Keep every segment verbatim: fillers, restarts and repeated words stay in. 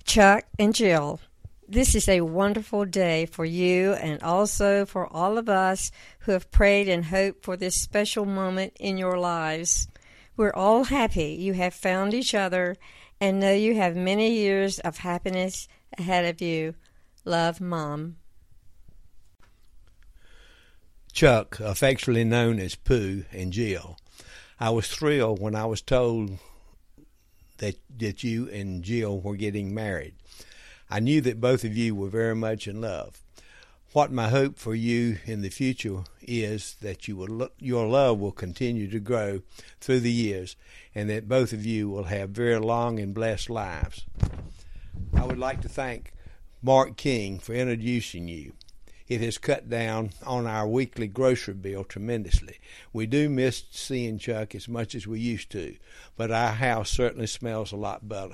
Chuck and Jill, this is a wonderful day for you and also for all of us who have prayed and hoped for this special moment in your lives. We're all happy you have found each other and know you have many years of happiness ahead of you. Love, Mom. Chuck, affectionately known as Pooh, and Jill, I was thrilled when I was told that that you and Jill were getting married. I knew that both of you were very much in love. What my hope for you in the future is that you will, your love will continue to grow through the years, and that both of you will have very long and blessed lives. I would like to thank Mark King for introducing you. It has cut down on our weekly grocery bill tremendously. We do miss seeing Chuck as much as we used to, but our house certainly smells a lot better.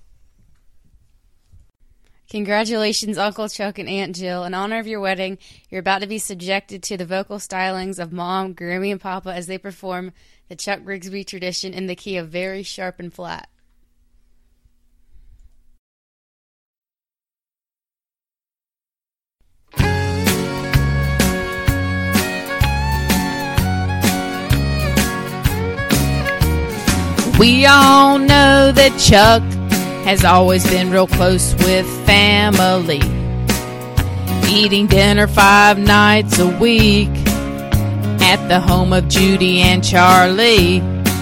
Congratulations, Uncle Chuck and Aunt Jill. In honor of your wedding, you're about to be subjected to the vocal stylings of Mom, Grammy, and Papa as they perform the Chuck Rigsby tradition in the key of very sharp and flat. We all know that Chuck has always been real close with family, eating dinner five nights a week at the home of Judy and Charlie.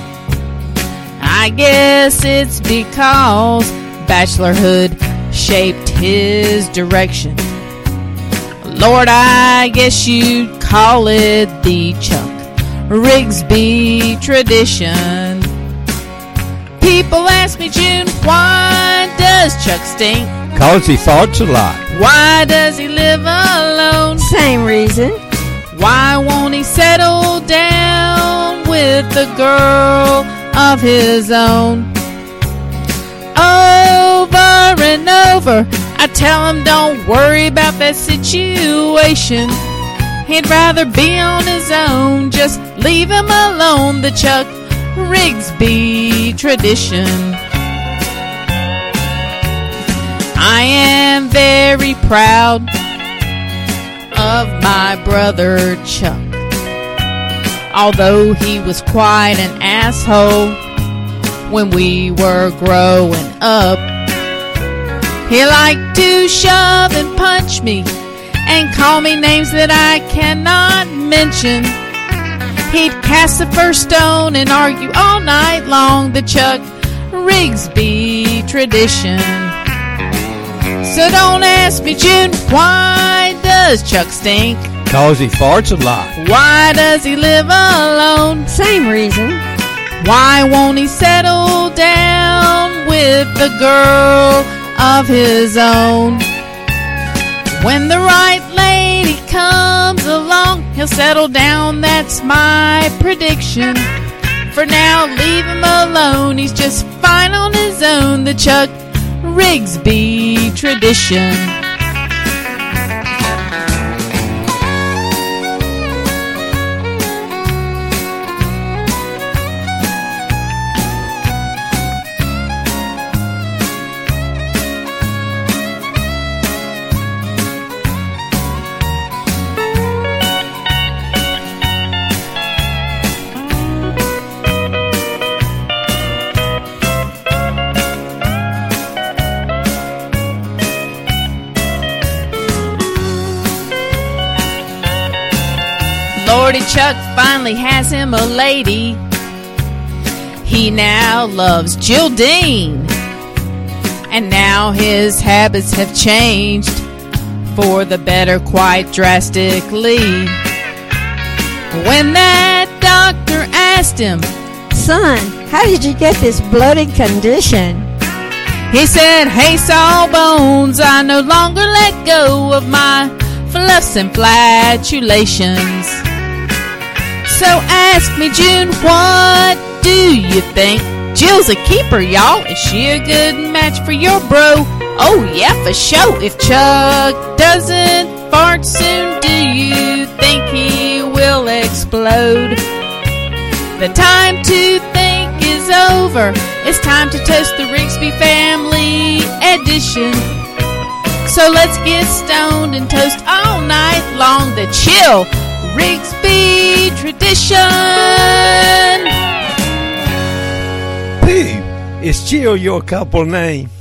I guess it's because bachelorhood shaped his direction. Lord, I guess you'd call it the Chuck Rigsby tradition. People ask me, June, why does Chuck stink? 'Cause he farts a lot. Why does he live alone? Same reason. Why won't he settle down with a girl of his own? Over and over, I tell him don't worry about that situation. He'd rather be on his own, just leave him alone. The Chuck Rigsby tradition. I am very proud of my brother Chuck. Although he was quite an asshole when we were growing up, he liked to shove and punch me and call me names that I cannot mention. He'd cast the first stone and argue all night long. The Chuck Rigsby tradition. So don't ask me, June, why does Chuck stink? 'Cause he farts a lot. Why does he live alone? Same reason. Why won't he settle down with a girl of his own? When the right lady comes along, he'll settle down, that's my prediction. For now, leave him alone, he's just fine on his own. The Chuck Rigsby tradition. Lordy Chuck finally has him a lady. He now loves Jill Dean, and now his habits have changed for the better quite drastically. When that doctor asked him, Son, how did you get this bloated condition? He said, hey, Sawbones, I no longer let go of my fluffs and flatulations. So ask me, June, what do you think? Jill's a keeper, y'all. Is she a good match for your bro? Oh, yeah, for sure. If Chuck doesn't fart soon, do you think he will explode? The time to think is over. It's time to toast the Rigsby family edition. tradition. So let's get stoned and toast all night long the chill Rigsby tradition. Pooh, is Jill your couple name?